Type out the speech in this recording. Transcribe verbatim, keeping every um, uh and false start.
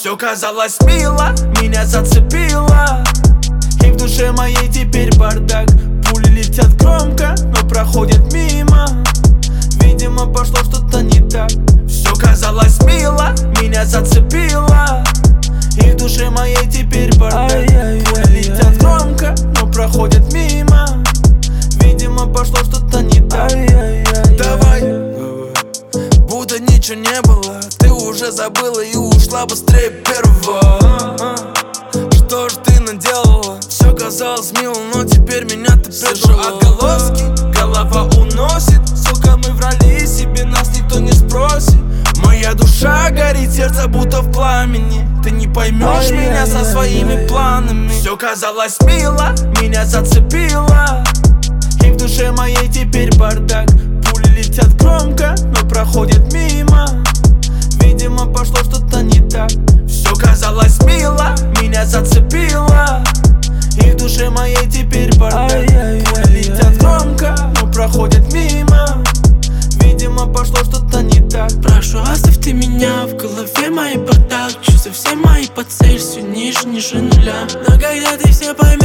Все казалось мило, меня зацепило, и в душе моей теперь бардак. Пули летят громко, но проходят мимо. Видимо, пошло что-то не так. Все казалось мило, меня зацепило, и в душе моей теперь бардак. Пули летят громко, но проходят мимо. Видимо, пошло что-то не так. Давай, будто ничего не было. Ты уже забыла и ушла быстрее первого. Что ж ты наделала? Все казалось мило, но теперь меня ты предала. Слышу отголоски, голова уносит. Сука, мы врали себе, нас никто не спросит. Моя душа горит, сердце будто в пламени. Ты не поймешь меня со своими планами. Все казалось мило, меня зацепило, и в душе моей теперь бардак. Пули летят громко, но проходят мимо. Видимо, пошло что-то не так. Все казалось мило, меня зацепило, и в душе моей теперь бардак. Пули летят громко, но проходят мимо. Видимо, пошло что-то не так. Прошу, оставь ты меня, в голове мои бардак. Чувства все мои по Цельсию, ниже, ниже нуля. Но когда ты все поймешь,